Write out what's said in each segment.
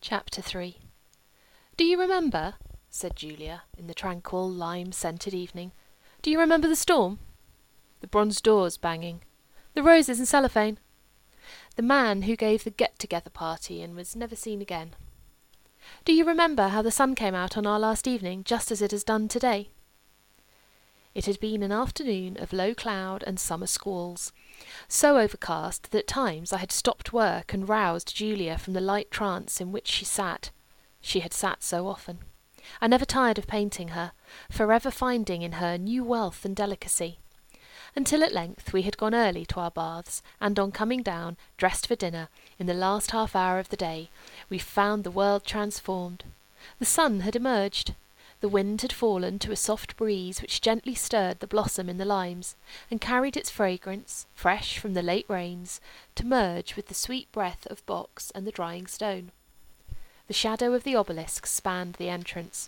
Chapter 3. "Do you remember," said Julia, in the tranquil, lime-scented evening, "do you remember the storm? The bronze doors banging. The roses and cellophane. The man who gave the get-together party and was never seen again. Do you remember how the sun came out on our last evening, just as it has done today?" It had been an afternoon of low cloud and summer squalls, so overcast that at times I had stopped work and roused Julia from the light trance in which she sat. She had sat so often. I never tired of painting her, forever finding in her new wealth and delicacy. Until at length we had gone early to our baths, and on coming down, dressed for dinner, in the last half hour of the day, we found the world transformed. The sun had emerged. The wind had fallen to a soft breeze which gently stirred the blossom in the limes, and carried its fragrance, fresh from the late rains, to merge with the sweet breath of box and the drying stone. The shadow of the obelisk spanned the entrance.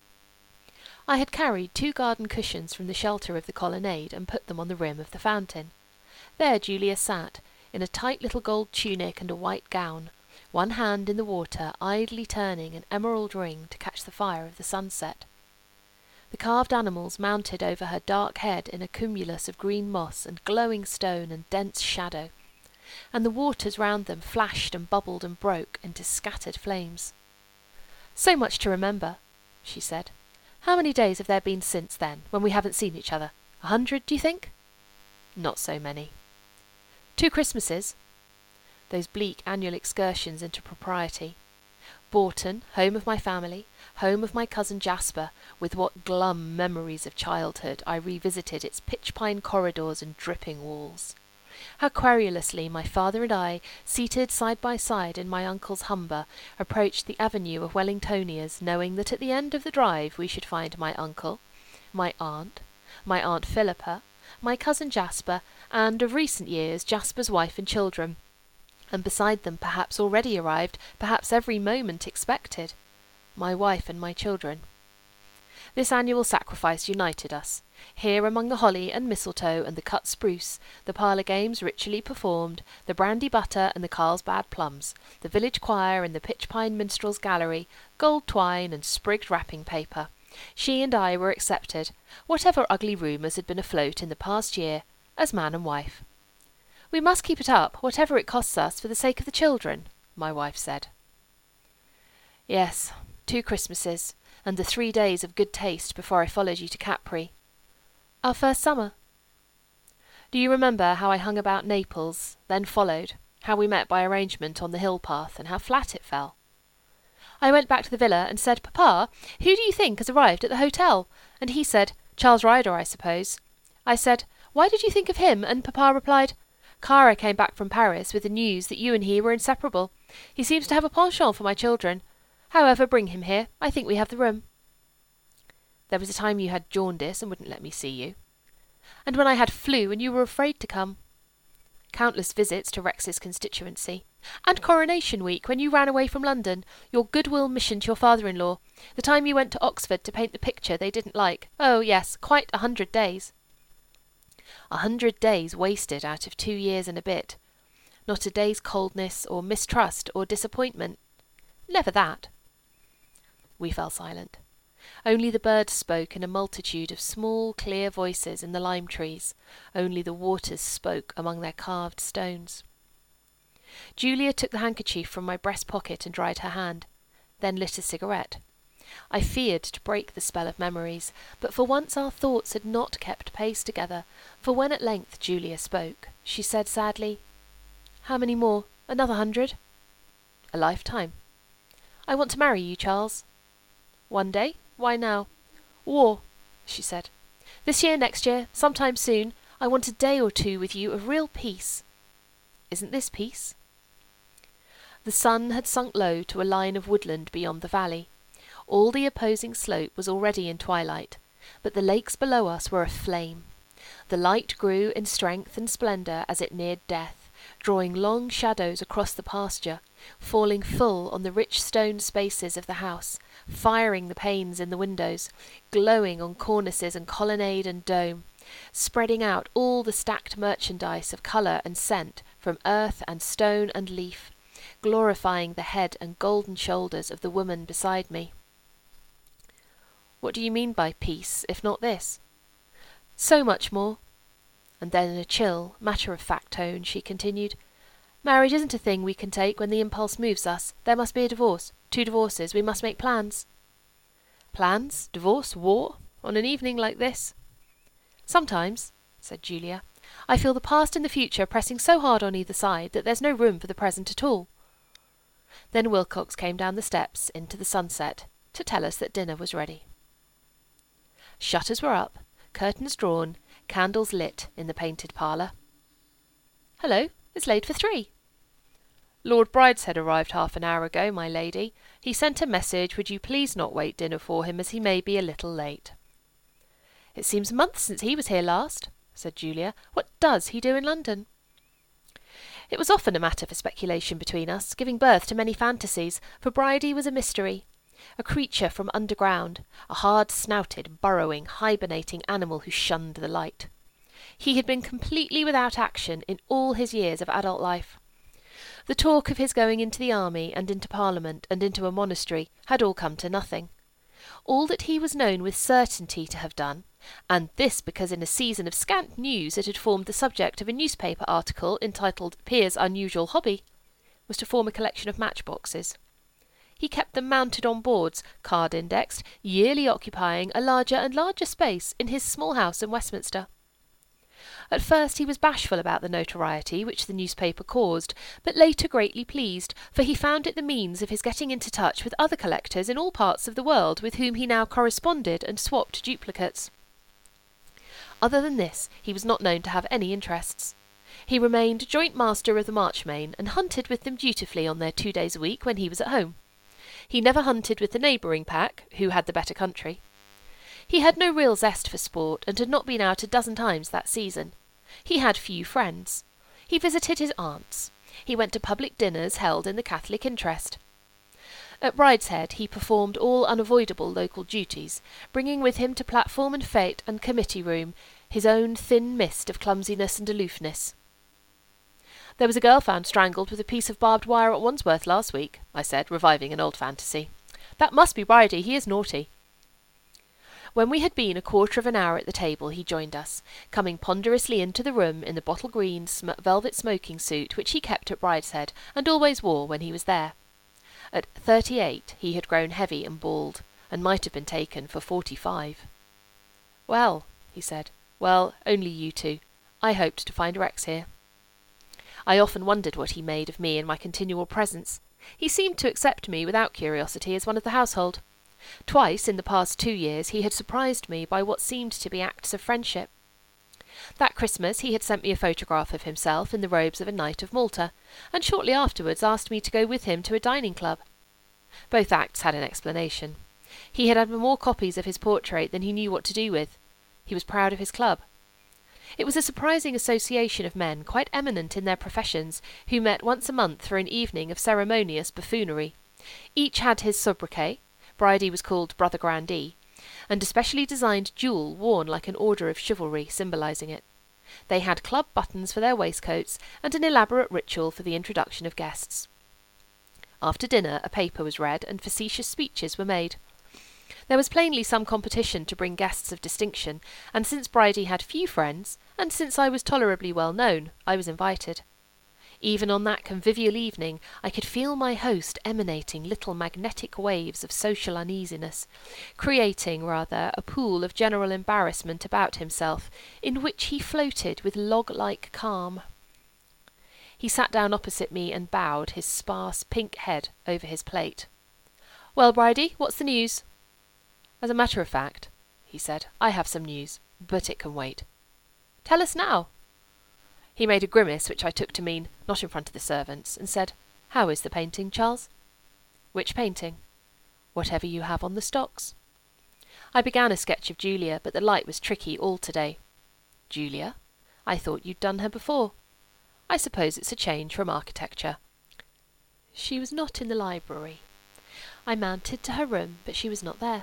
I had carried 2 garden cushions from the shelter of the colonnade and put them on the rim of the fountain. There Julia sat, in a tight little gold tunic and a white gown, one hand in the water, idly turning an emerald ring to catch the fire of the sunset. The carved animals mounted over her dark head in a cumulus of green moss and glowing stone and dense shadow, and the waters round them flashed and bubbled and broke into scattered flames. "So much to remember," she said. "How many days have there been since then, when we haven't seen each other? 100, do you think?" "Not so many." "2 Christmases." Those bleak annual excursions into propriety. Bourton, home of my family, home of my cousin Jasper, with what glum memories of childhood I revisited its pitch-pine corridors and dripping walls. How querulously my father and I, seated side by side in my uncle's Humber, approached the avenue of Wellingtonias, knowing that at the end of the drive we should find my uncle, my Aunt Philippa, my cousin Jasper, and, of recent years, Jasper's wife and children, and beside them perhaps already arrived, perhaps every moment expected, my wife and my children. This annual sacrifice united us. Here among the holly and mistletoe and the cut spruce, the parlour games ritually performed, the brandy butter and the Carlsbad plums, the village choir and the pitch-pine minstrel's gallery, gold twine and sprigged wrapping paper. She and I were accepted, whatever ugly rumours had been afloat in the past year, as man and wife. "We must keep it up, whatever it costs us, for the sake of the children," my wife said. "Yes, 2 Christmases, and the 3 days of good taste before I followed you to Capri. Our first summer. Do you remember how I hung about Naples, then followed, how we met by arrangement on the hill path, and how flat it fell? I went back to the villa and said, 'Papa, who do you think has arrived at the hotel?' And he said, 'Charles Ryder, I suppose.' I said, 'Why did you think of him?' And Papa replied, 'Cara came back from Paris with the news that you and he were inseparable. He seems to have a penchant for my children. However, bring him here. I think we have the room.' There was a time you had jaundice and wouldn't let me see you. And when I had flu and you were afraid to come. Countless visits to Rex's constituency. And Coronation Week, when you ran away from London, your goodwill mission to your father-in-law. The time you went to Oxford to paint the picture they didn't like. Oh, yes, quite 100 days. 100 days wasted out of 2 years and a bit. Not a day's coldness or mistrust or disappointment. Never that." We fell silent. Only the birds spoke in a multitude of small, clear voices in the lime trees. Only the waters spoke among their carved stones. Julia took the handkerchief from my breast pocket and dried her hand, then lit a cigarette. I feared to break the spell of memories, but for once our thoughts had not kept pace together, for when at length Julia spoke, she said sadly, "How many more? Another 100? "A lifetime." "I want to marry you, Charles." "One day? Why now?" "War," she said. "This year, next year, sometime soon, I want a day or 2 with you of real peace." "Isn't this peace?" The sun had sunk low to a line of woodland beyond the valley. All the opposing slope was already in twilight, but the lakes below us were aflame. The light grew in strength and splendour as it neared death, drawing long shadows across the pasture, falling full on the rich stone spaces of the house, firing the panes in the windows, glowing on cornices and colonnade and dome, spreading out all the stacked merchandise of colour and scent from earth and stone and leaf, glorifying the head and golden shoulders of the woman beside me. "What do you mean by peace, if not this?" "So much more." And then in a chill, matter-of-fact tone, she continued, "Marriage isn't a thing we can take when the impulse moves us. There must be a divorce. 2 divorces. We must make plans." "Plans? Divorce? War? On an evening like this?" "Sometimes," said Julia, "I feel the past and the future pressing so hard on either side that there's no room for the present at all." Then Wilcox came down the steps into the sunset to tell us that dinner was ready. Shutters were up, curtains drawn, candles lit in the painted parlour. "Hello, it's laid for 3. "Lord Brideshead arrived half an hour ago, my lady. He sent a message, would you please not wait dinner for him, as he may be a little late." "It seems a month since he was here last," said Julia. "What does he do in London?" It was often a matter for speculation between us, giving birth to many fantasies, for Bridie was a mystery, a creature from underground, a hard-snouted, burrowing, hibernating animal who shunned the light. He had been completely without action in all his years of adult life. The talk of his going into the army and into Parliament and into a monastery had all come to nothing. All that he was known with certainty to have done, and this because in a season of scant news it had formed the subject of a newspaper article entitled Piers' Unusual Hobby, was to form a collection of matchboxes. He kept them mounted on boards, card-indexed, yearly occupying a larger and larger space in his small house in Westminster. At first he was bashful about the notoriety which the newspaper caused, but later greatly pleased, for he found it the means of his getting into touch with other collectors in all parts of the world with whom he now corresponded and swapped duplicates. Other than this, he was not known to have any interests. He remained joint master of the Marchmain, and hunted with them dutifully on their 2 days a week when he was at home. He never hunted with the neighbouring pack, who had the better country. He had no real zest for sport, and had not been out a dozen times that season. He had few friends. He visited his aunts. He went to public dinners held in the Catholic interest. At Brideshead he performed all unavoidable local duties, bringing with him to platform and fete and committee room his own thin mist of clumsiness and aloofness. "There was a girl found strangled with a piece of barbed wire at Wandsworth last week," I said, reviving an old fantasy. "That must be Bridie. He is naughty." When we had been a quarter of an hour at the table he joined us, coming ponderously into the room in the bottle-green velvet smoking suit which he kept at Brideshead and always wore when he was there. At 38 he had grown heavy and bald, and might have been taken for 45. "Well," he said, "well, only you two. I hoped to find Rex here." I often wondered what he made of me and my continual presence. He seemed to accept me without curiosity as one of the household. Twice in the past 2 years he had surprised me by what seemed to be acts of friendship. That Christmas he had sent me a photograph of himself in the robes of a Knight of Malta, and shortly afterwards asked me to go with him to a dining club. Both acts had an explanation. He had had more copies of his portrait than he knew what to do with. He was proud of his club. It was a surprising association of men quite eminent in their professions, who met once a month for an evening of ceremonious buffoonery. Each had his sobriquet. Bridie was called Brother Grandee, and a specially designed jewel worn like an order of chivalry, symbolising it. They had club buttons for their waistcoats, and an elaborate ritual for the introduction of guests. After dinner a paper was read, and facetious speeches were made. There was plainly some competition to bring guests of distinction, and since Bridie had few friends, and since I was tolerably well known, I was invited. Even on that convivial evening I could feel my host emanating little magnetic waves of social uneasiness, creating, rather, a pool of general embarrassment about himself, in which he floated with log-like calm. He sat down opposite me and bowed his sparse pink head over his plate. "Well, Bridie, what's the news?" "As a matter of fact," he said, "I have some news, but it can wait." "Tell us now." He made a grimace which I took to mean, not in front of the servants, and said, "How is the painting, Charles?" "Which painting?" "Whatever you have on the stocks." I began a sketch of Julia, but the light was tricky all to-day. "Julia? I thought you'd done her before." "I suppose it's a change from architecture." She was not in the library. I mounted to her room, but she was not there.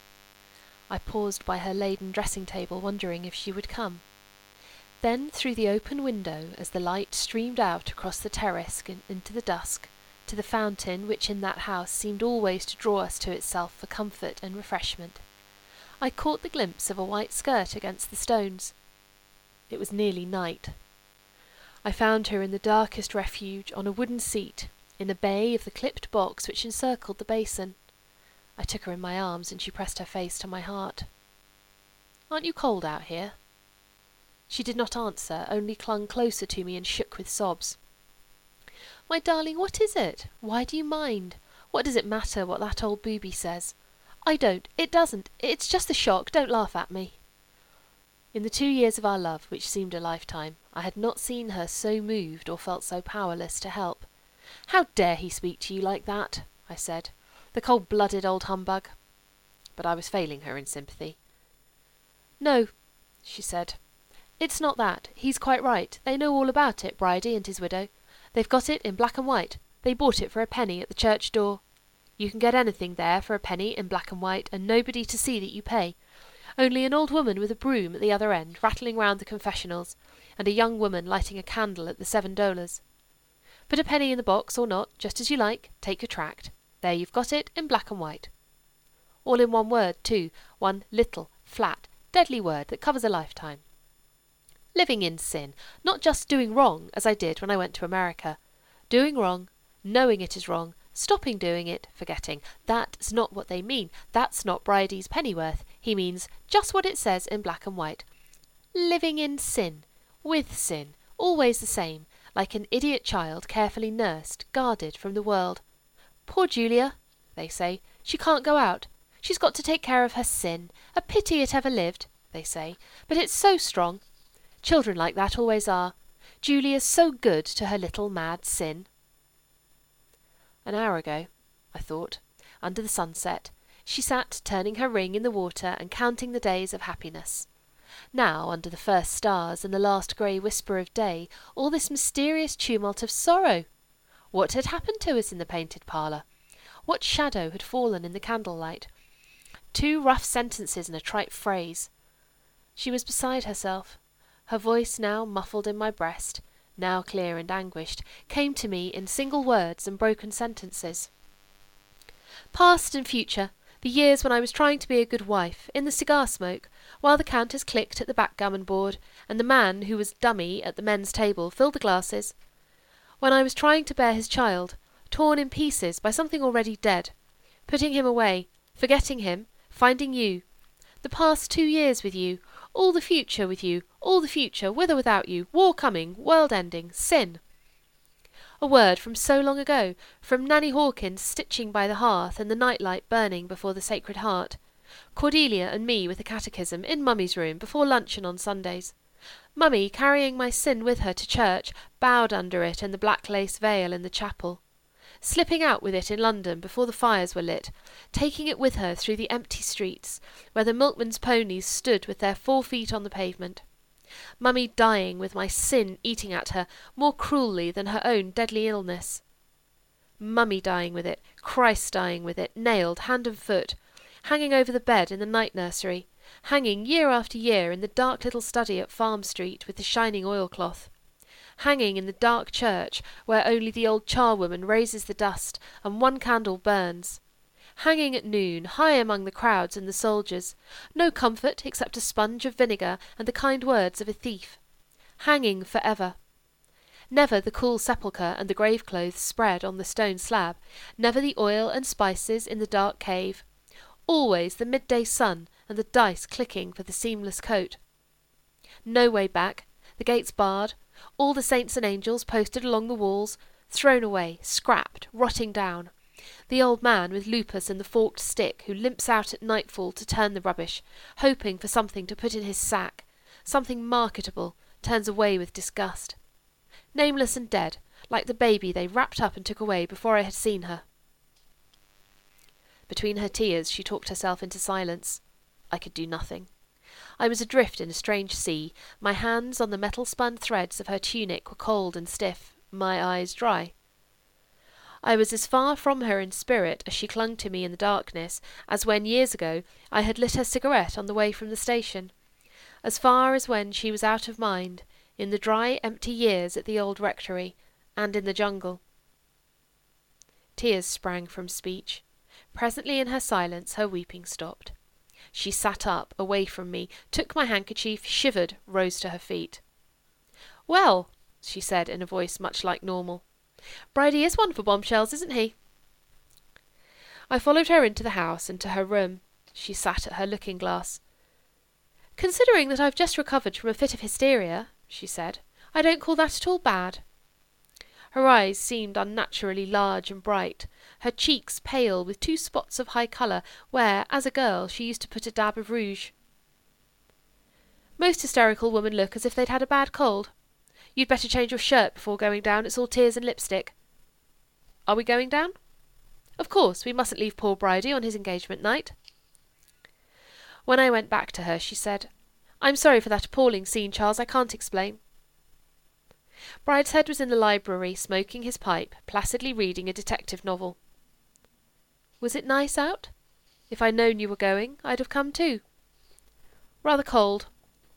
I paused by her laden dressing-table, wondering if she would come. Then through the open window, as the light streamed out across the terrace into the dusk, to the fountain which in that house seemed always to draw us to itself for comfort and refreshment. I caught the glimpse of a white skirt against the stones. It was nearly night. I found her in the darkest refuge, on a wooden seat, in the bay of the clipped box which encircled the basin. I took her in my arms, and she pressed her face to my heart. "Aren't you cold out here?" She did not answer, only clung closer to me and shook with sobs. "My darling, what is it? Why do you mind? What does it matter what that old booby says? I don't. It doesn't. It's just a shock. Don't laugh at me." In the 2 years of our love, which seemed a lifetime, I had not seen her so moved or felt so powerless to help. "How dare he speak to you like that?" I said. "The cold-blooded old humbug." But I was failing her in sympathy. "No," she said. "It's not that. He's quite right. They know all about it, Bridie and his widow. They've got it in black and white. They bought it for a penny at the church door. You can get anything there for a penny in black and white, and nobody to see that you pay. Only an old woman with a broom at the other end, rattling round the confessionals, and a young woman lighting a candle at the $7. Put a penny in the box or not, just as you like. Take your tract. There you've got it in black and white. All in one word, too, one little, flat, deadly word that covers a lifetime. Living in sin, not just doing wrong, as I did when I went to America. Doing wrong, knowing it is wrong, stopping doing it, forgetting. That's not what they mean. That's not Bridie's pennyworth. He means just what it says in black and white. Living in sin, with sin, always the same, like an idiot child carefully nursed, guarded from the world. Poor Julia, they say, she can't go out. She's got to take care of her sin. A pity it ever lived, they say, but it's so strong. Children like that always are. Julia's so good to her little mad sin. An hour ago, I thought, under the sunset, she sat turning her ring in the water and counting the days of happiness. Now, under the first stars and the last grey whisper of day, all this mysterious tumult of sorrow. What had happened to us in the painted parlour? What shadow had fallen in the candlelight? 2 rough sentences and a trite phrase. She was beside herself. Her voice, now muffled in my breast, now clear and anguished, came to me in single words and broken sentences. Past and future, the years when I was trying to be a good wife, in the cigar smoke, while the counters clicked at the backgammon board, and the man who was dummy at the men's table filled the glasses. When I was trying to bear his child, torn in pieces by something already dead, putting him away, forgetting him, finding you. The past 2 years with you, all the future with you, all the future, with or without you, war coming, world ending, sin. A word from so long ago, from Nanny Hawkins stitching by the hearth and the night-light burning before the Sacred Heart. Cordelia and me with the catechism in Mummy's room before luncheon on Sundays. Mummy carrying my sin with her to church, bowed under it and the black lace veil in the chapel. Slipping out with it in London before the fires were lit, taking it with her through the empty streets, where the milkman's ponies stood with their 4 feet on the pavement. Mummy dying with my sin eating at her more cruelly than her own deadly illness. Mummy dying with it, Christ dying with it, nailed hand and foot, hanging over the bed in the night nursery, hanging year after year in the dark little study at Farm Street with the shining oilcloth, hanging in the dark church where only the old charwoman raises the dust and 1 candle burns, hanging at noon high among the crowds and the soldiers, no comfort except a sponge of vinegar and the kind words of a thief, hanging for ever. Never the cool sepulchre and the grave clothes spread on the stone slab, never the oil and spices in the dark cave, always the midday sun and the dice clicking for the seamless coat. No way back, the gates barred, all the saints and angels posted along the walls, thrown away, scrapped, rotting down. The old man with lupus and the forked stick who limps out at nightfall to turn the rubbish, hoping for something to put in his sack, something marketable, turns away with disgust. Nameless and dead, like the baby they wrapped up and took away before I had seen her. Between her tears she talked herself into silence. I could do nothing. I was adrift in a strange sea. My hands on the metal-spun threads of her tunic were cold and stiff, my eyes dry. I was as far from her in spirit as she clung to me in the darkness as when, years ago, I had lit her cigarette on the way from the station. As far as when she was out of mind, in the dry, empty years at the old rectory, and in the jungle. Tears sprang from speech. Presently in her silence her weeping stopped. She sat up, away from me, took my handkerchief, shivered, rose to her feet. "Well," she said in a voice much like normal, "Bridie is one for bombshells, isn't he?" I followed her into the house and to her room. She sat at her looking-glass. "Considering that I've just recovered from a fit of hysteria," she said, "I don't call that at all bad." Her eyes seemed unnaturally large and bright, her cheeks pale with 2 spots of high colour where, as a girl, she used to put a dab of rouge. "Most hysterical women look as if they'd had a bad cold. You'd better change your shirt before going down, it's all tears and lipstick." "Are we going down?" "Of course, we mustn't leave poor Bridie on his engagement night." When I went back to her, she said, "I'm sorry for that appalling scene, Charles, I can't explain." Brideshead was in the library, smoking his pipe, placidly reading a detective novel. "Was it nice out? If I'd known you were going, I'd have come too." "Rather cold."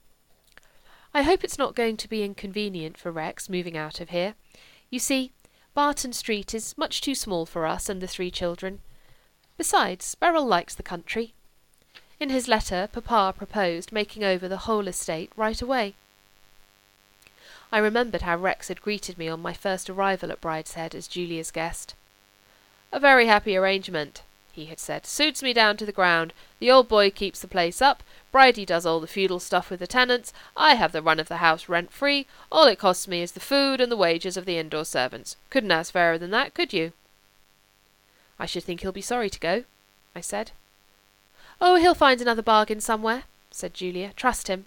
"I hope it's not going to be inconvenient for Rex moving out of here. You see, Barton Street is much too small for us and the 3 children. Besides, Beryl likes the country. In his letter, Papa proposed making over the whole estate right away." I remembered how Rex had greeted me on my first arrival at Brideshead as Julia's guest. "A very happy arrangement," he had said. "Suits me down to the ground. The old boy keeps the place up. Bridie does all the feudal stuff with the tenants. I have the run of the house rent-free. All it costs me is the food and the wages of the indoor servants. Couldn't ask fairer than that, could you?" "I should think he'll be sorry to go," I said. "Oh, he'll find another bargain somewhere," said Julia. "Trust him."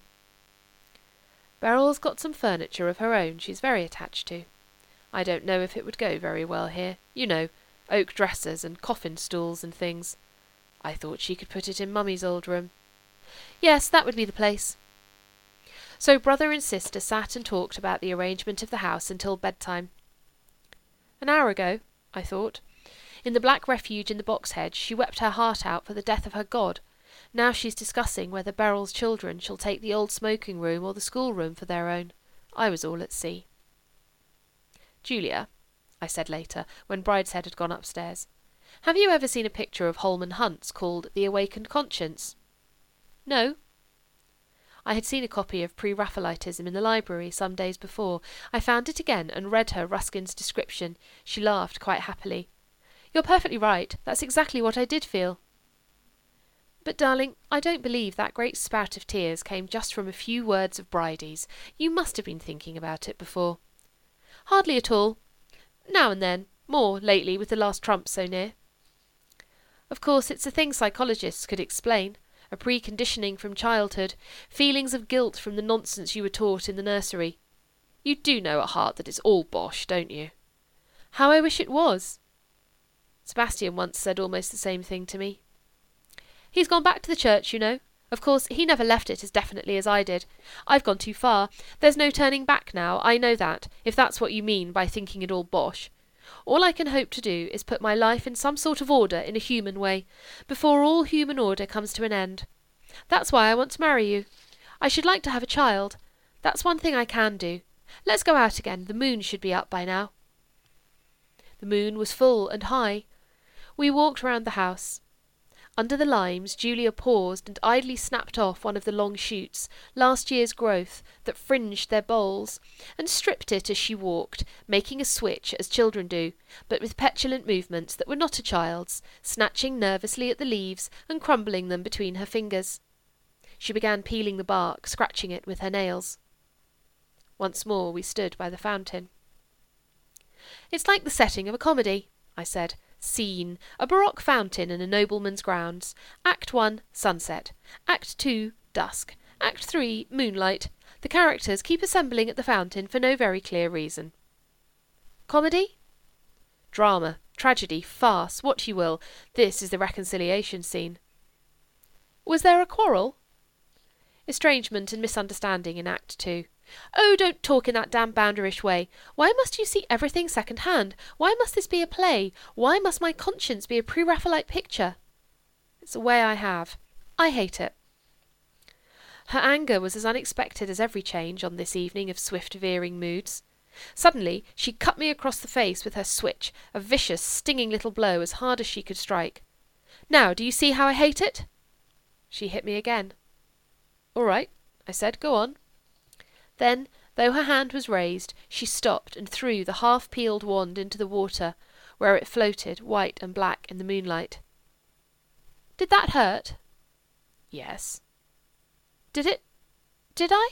"Beryl's got some furniture of her own she's very attached to. I don't know if it would go very well here. You know, oak dressers and coffin stools and things. I thought she could put it in Mummy's old room." "Yes, that would be the place." So brother and sister sat and talked about the arrangement of the house until bedtime. An hour ago, I thought, in the black refuge in the box hedge, she wept her heart out for the death of her God. Now she's discussing whether Beryl's children shall take the old smoking room or the schoolroom for their own. I was all at sea. "Julia," I said later, when Brideshead had gone upstairs, "have you ever seen a picture of Holman Hunt's called The Awakened Conscience?" "No." I had seen a copy of Pre-Raphaelitism in the library some days before. I found it again and read her Ruskin's description. She laughed quite happily. "You're perfectly right. That's exactly what I did feel." "But, darling, I don't believe that great spout of tears came just from a few words of Bridie's. You must have been thinking about it before." "Hardly at all. Now and then. More, lately, with the last trump so near." "Of course, it's a thing psychologists could explain. A preconditioning from childhood. Feelings of guilt from the nonsense you were taught in the nursery. You do know at heart that it's all bosh, don't you?" "How I wish it was." Sebastian once said almost the same thing to me. "He's gone back to the church, you know. Of course, he never left it as definitely as I did. I've gone too far. There's no turning back now, I know that, if that's what you mean by thinking it all bosh. All I can hope to do is put my life in some sort of order in a human way, before all human order comes to an end. That's why I want to marry you. I should like to have a child. That's one thing I can do. Let's go out again. The moon should be up by now." The moon was full and high. We walked round the house. Under the limes, Julia paused and idly snapped off one of the long shoots, last year's growth, that fringed their boles, and stripped it as she walked, making a switch, as children do, but with petulant movements that were not a child's, snatching nervously at the leaves and crumbling them between her fingers. She began peeling the bark, scratching it with her nails. Once more we stood by the fountain. "It's like the setting of a comedy," I said. "Scene, a baroque fountain in a nobleman's grounds. Act 1, sunset. Act 2, dusk. Act 3, moonlight. The characters keep assembling at the fountain for no very clear reason." "Comedy?" "Drama, tragedy, farce, what you will. This is the reconciliation scene." "Was there a quarrel?" "Estrangement and misunderstanding in Act 2. "Oh, don't talk in that damn bounderish way. Why must you see everything second-hand? Why must this be a play? Why must my conscience be a Pre-Raphaelite picture?" "It's a way I have. I hate it." Her anger was as unexpected as every change on this evening of swift veering moods. Suddenly she cut me across the face with her switch, a vicious, stinging little blow as hard as she could strike. "Now, do you see how I hate it?" She hit me again. "All right," I said, "go on." Then, though her hand was raised, she stopped and threw the half-peeled wand into the water, where it floated, white and black, in the moonlight. "Did that hurt?" "Yes." "Did I?"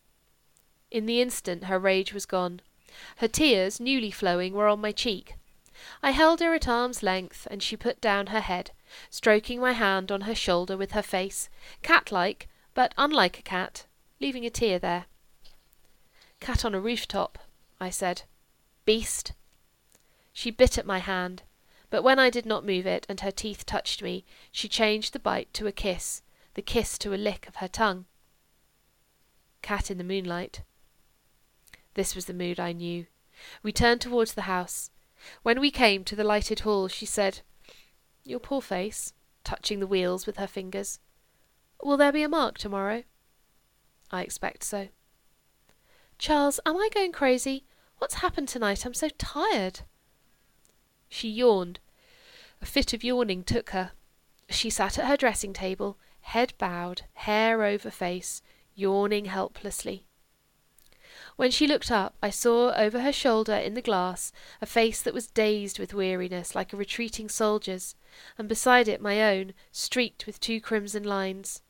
In the instant her rage was gone. Her tears, newly flowing, were on my cheek. I held her at arm's length, and she put down her head, stroking my hand on her shoulder with her face, cat-like, but unlike a cat, leaving a tear there. "Cat on a rooftop," I said. "Beast." She bit at my hand, but when I did not move it and her teeth touched me, she changed the bite to a kiss, the kiss to a lick of her tongue. Cat in the moonlight. This was the mood I knew. We turned towards the house. When we came to the lighted hall, she said, "Your poor face," touching the wheels with her fingers. "Will there be a mark tomorrow?" "I expect so." "Charles, am I going crazy? What's happened tonight? I'm so tired." She yawned. A fit of yawning took her. She sat at her dressing table, head bowed, hair over face, yawning helplessly. When she looked up, I saw over her shoulder in the glass a face that was dazed with weariness, like a retreating soldier's, and beside it my own, streaked with 2 crimson lines.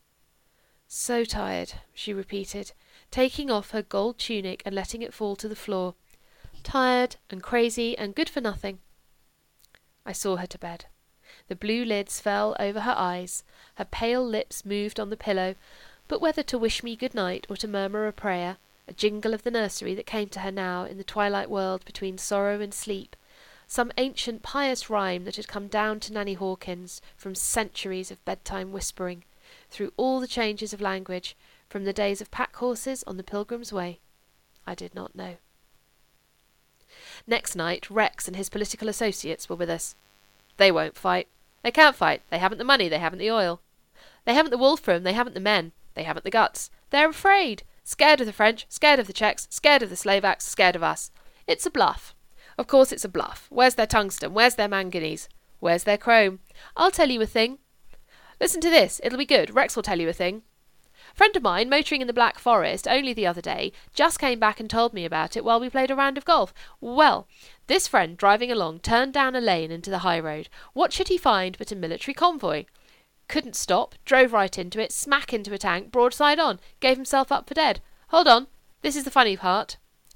"So tired," she repeated, taking off her gold tunic and letting it fall to the floor. "Tired and crazy and good for nothing." I saw her to bed. The blue lids fell over her eyes, her pale lips moved on the pillow, but whether to wish me good night or to murmur a prayer, a jingle of the nursery that came to her now in the twilight world between sorrow and sleep, some ancient pious rhyme that had come down to Nanny Hawkins from centuries of bedtime whispering, through all the changes of language, from the days of pack-horses on the Pilgrim's Way, I did not know. Next night Rex and his political associates were with us. "They won't fight. They can't fight. They haven't the money. They haven't the oil. They haven't the wolfram. They haven't the men. They haven't the guts. They're afraid. Scared of the French, scared of the Czechs, scared of the Slovaks, scared of us. It's a bluff. Of course it's a bluff. Where's their tungsten? Where's their manganese? Where's their chrome? I'll tell you a thing. Listen to this. It'll be good. Rex will tell you a thing. A friend of mine, motoring in the Black Forest only the other day, just came back and told me about it while we played a round of golf. Well, this friend driving along turned down a lane into the high road. What should he find but a military convoy? Couldn't stop, drove right into it, smack into a tank, broadside on, gave himself up for dead. Hold on, this is the funny part.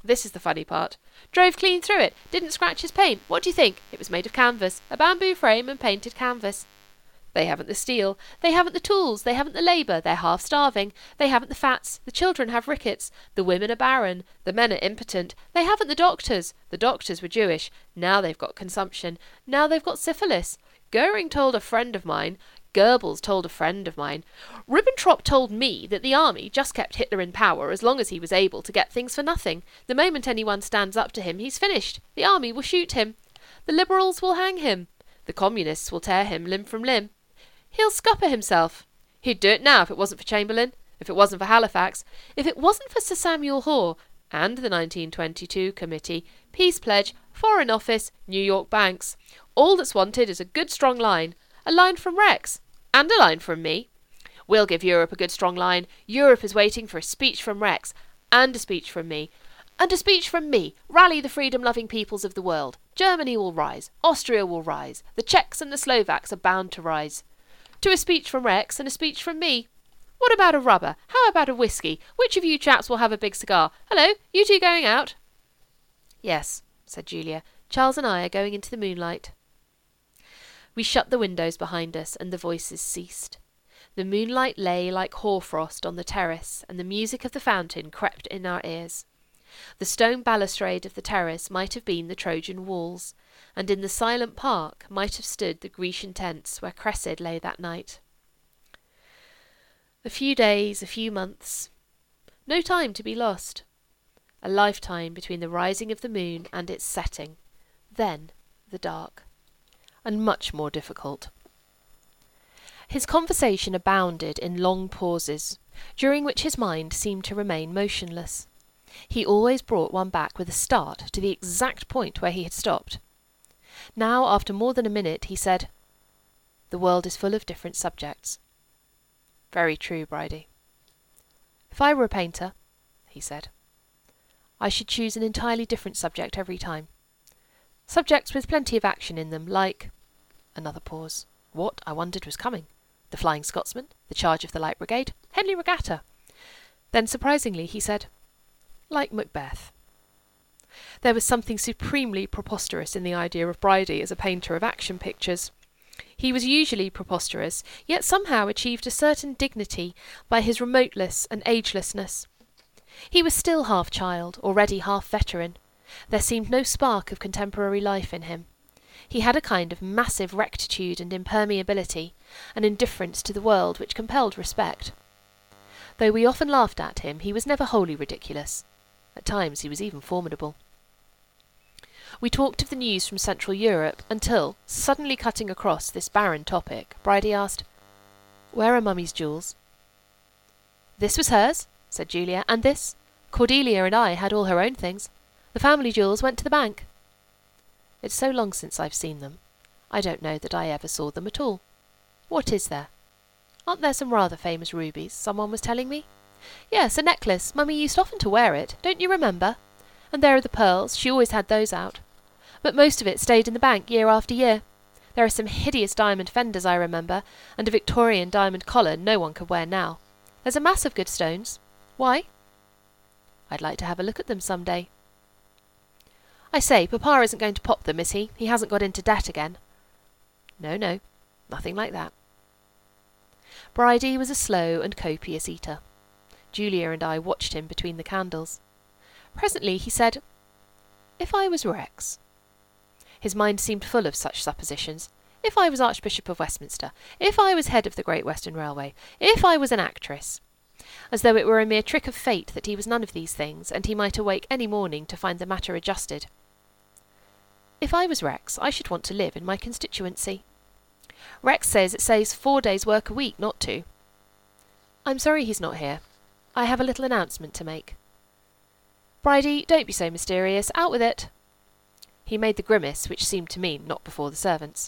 Drove clean through it, didn't scratch his paint. What do you think? It was made of canvas, a bamboo frame and painted canvas. They haven't the steel, they haven't the tools, they haven't the labour, they're half-starving, they haven't the fats, the children have rickets, the women are barren, the men are impotent, they haven't the doctors were Jewish, now they've got consumption, now they've got syphilis. Goering told a friend of mine, Goebbels told a friend of mine, Ribbentrop told me that the army just kept Hitler in power as long as he was able to get things for nothing. The moment anyone stands up to him, he's finished. The army will shoot him. The liberals will hang him. The communists will tear him limb from limb. He'll scupper himself. He'd do it now if it wasn't for Chamberlain, if it wasn't for Halifax, if it wasn't for Sir Samuel Hoare and the 1922 Committee, Peace Pledge, Foreign Office, New York banks. All that's wanted is a good strong line. A line from Rex. And a line from me. We'll give Europe a good strong line. Europe is waiting for a speech from Rex. And a speech from me. And a speech from me. Rally the freedom-loving peoples of the world. Germany will rise. Austria will rise. The Czechs and the Slovaks are bound to rise. To a speech from Rex and a speech from me. What about a rubber? How about a whisky? Which of you chaps will have a big cigar? Hello, you two going out? Yes, said Julia. Charles and I are going into the moonlight. We shut the windows behind us, and the voices ceased. The moonlight lay like hoarfrost on the terrace, and the music of the fountain crept in our ears. The stone balustrade of the terrace might have been the Trojan walls, and in the silent park might have stood the Grecian tents where Cressid lay that night. A few days, a few months. No time to be lost. A lifetime between the rising of the moon and its setting. Then the dark. And much more difficult. His conversation abounded in long pauses, during which his mind seemed to remain motionless. He always brought one back with a start to the exact point where he had stopped. Now, after more than a minute, he said, "The world is full of different subjects." "Very true, Bridie." "If I were a painter," he said, "I should choose an entirely different subject every time. Subjects with plenty of action in them, like—" Another pause. What, I wondered, was coming? The Flying Scotsman, the Charge of the Light Brigade, Henley Regatta. Then, surprisingly, he said, "Like Macbeth." There was something supremely preposterous in the idea of Bridie as a painter of action pictures. He was usually preposterous, yet somehow achieved a certain dignity by his remoteness and agelessness. He was still half child, already half veteran. There seemed no spark of contemporary life in him. He had a kind of massive rectitude and impermeability, an indifference to the world which compelled respect. Though we often laughed at him, he was never wholly ridiculous. At times he was even formidable. We talked of the news from Central Europe until, suddenly cutting across this barren topic, Bridie asked, "Where are Mummy's jewels?" "This was hers," said Julia, "and this. Cordelia and I had all her own things. The family jewels went to the bank." "It's so long since I've seen them. I don't know that I ever saw them at all. What is there? Aren't there some rather famous rubies, someone was telling me? Yes, a necklace. Mummy used often to wear it, don't you remember? And there are the pearls, she always had those out. But most of it stayed in the bank year after year. There are some hideous diamond fenders, I remember, and a Victorian diamond collar no one could wear now. There's a mass of good stones. Why?" "I'd like to have a look at them some day." "I say, Papa isn't going to pop them, is he? He hasn't got into debt again?" No, nothing like that." Bridie was a slow and copious eater. Julia and I watched him between the candles. Presently he said, "If I was Rex." His mind seemed full of such suppositions. If I was Archbishop of Westminster, if I was head of the Great Western Railway, if I was an actress. As though it were a mere trick of fate that he was none of these things, and he might awake any morning to find the matter adjusted. "If I was Rex, I should want to live in my constituency." "Rex says it saves 4 days' work a week, not 2. "I'm sorry he's not here. I have a little announcement to make." "Bridie, don't be so mysterious. Out with it." He made the grimace which seemed to mean not before the servants.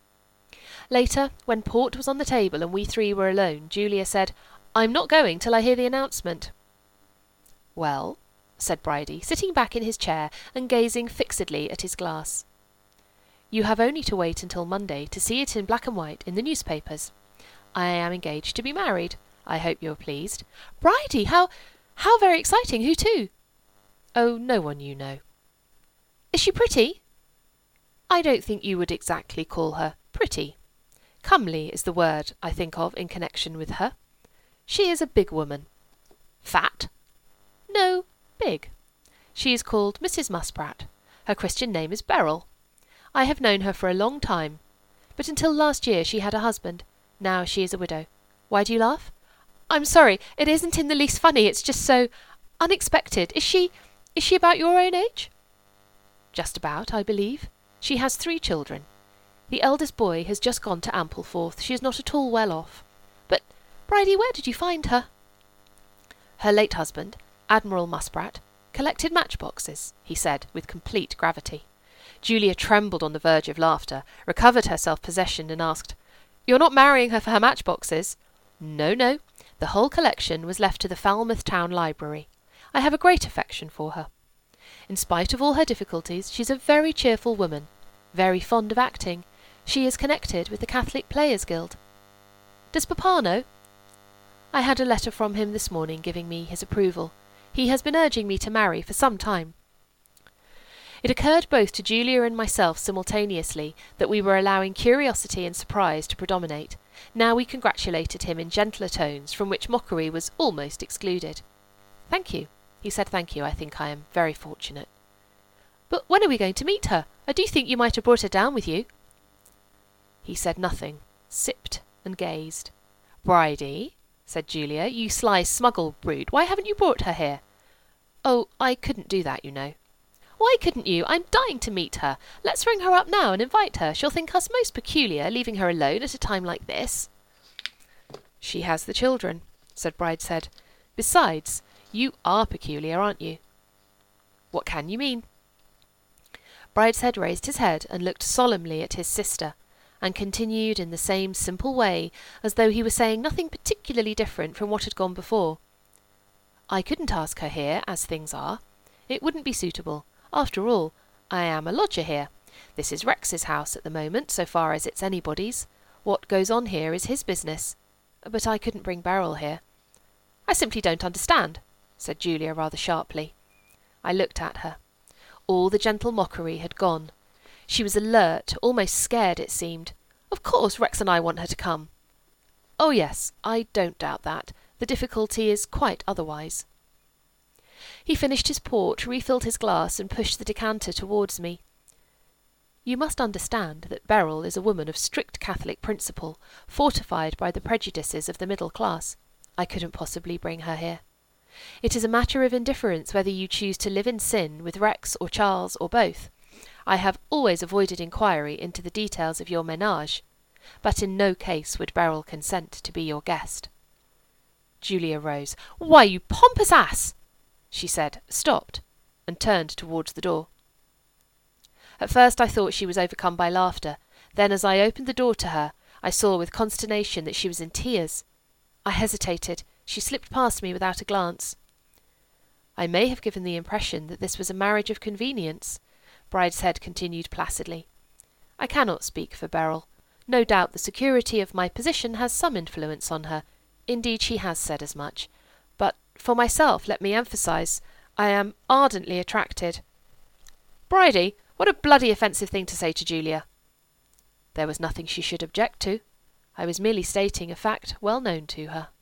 Later, when port was on the table and we three were alone, Julia said, "I'm not going till I hear the announcement." "Well," said Bridie, sitting back in his chair and gazing fixedly at his glass. "You have only to wait until Monday to see it in black and white in the newspapers. I am engaged to be married. I hope you're pleased." "Bridie, how very exciting! Who to?" "Oh, no one you know." "Is she pretty?" "I don't think you would exactly call her pretty. Comely is the word I think of in connection with her. She is a big woman." "Fat?" "No, big. She is called Mrs. Muspratt. Her Christian name is Beryl. I have known her for a long time, but until last year she had a husband. Now she is a widow. Why do you laugh?" "I'm sorry, it isn't in the least funny, it's just so unexpected. Is she about your own age?" "Just about, I believe. She has 3 children. The eldest boy has just gone to Ampleforth. She is not at all well off." "But, Bridie, where did you find her?" "Her late husband, Admiral Muspratt, collected matchboxes," he said, with complete gravity. Julia trembled on the verge of laughter, recovered her self-possession, and asked, "You're not marrying her for her matchboxes?" No. The whole collection was left to the Falmouth Town Library. I have a great affection for her. In spite of all her difficulties, she's a very cheerful woman, very fond of acting. She is connected with the Catholic Players' Guild." "Does Papa know?" "I had a letter from him this morning giving me his approval. He has been urging me to marry for some time." It occurred both to Julia and myself simultaneously that we were allowing curiosity and surprise to predominate. Now we congratulated him in gentler tones, from which mockery was almost excluded. "Thank you," he said. "Thank you. I think I am very fortunate." "But when are we going to meet her? I do think you might have brought her down with you." He said nothing, sipped and gazed. "Bridie," said Julia, "you sly smuggle brood, why haven't you brought her here?" "Oh, I couldn't do that, you know." "Why couldn't you? I'm dying to meet her. Let's ring her up now and invite her. She'll think us most peculiar, leaving her alone at a time like this." "She has the children," said Brideshead. "Besides, you are peculiar, aren't you? What can you mean? Brideshead raised his head and looked solemnly at his sister, and continued in the same simple way, as though he were saying nothing particularly different from what had gone before. I couldn't ask her here, as things are. It wouldn't be suitable. After all, I am a lodger here. This is Rex's house at the moment, so far as it's anybody's. What goes on here is his business. But I couldn't bring Beryl here. I simply don't understand, said Julia rather sharply. I looked at her. All the gentle mockery had gone. She was alert, almost scared, it seemed. Of course Rex and I want her to come. Oh yes, I don't doubt that. The difficulty is quite otherwise. He finished his port, refilled his glass, and pushed the decanter towards me. You must understand that Beryl is a woman of strict Catholic principle, fortified by the prejudices of the middle class. I couldn't possibly bring her here. It is a matter of indifference whether you choose to live in sin with Rex or Charles or both. I have always avoided inquiry into the details of your ménage, but in no case would Beryl consent to be your guest. Julia rose. Why, you pompous ass! She said, stopped, and turned towards the door. At first I thought she was overcome by laughter. Then, as I opened the door to her, I saw with consternation that she was in tears. I hesitated. She slipped past me without a glance. I may have given the impression that this was a marriage of convenience, Brideshead continued placidly. I cannot speak for Beryl. No doubt the security of my position has some influence on her. Indeed, she has said as much. But for myself, let me emphasize, I am ardently attracted. Bridie, what a bloody offensive thing to say to Julia. There was nothing she should object to. I was merely stating a fact well known to her.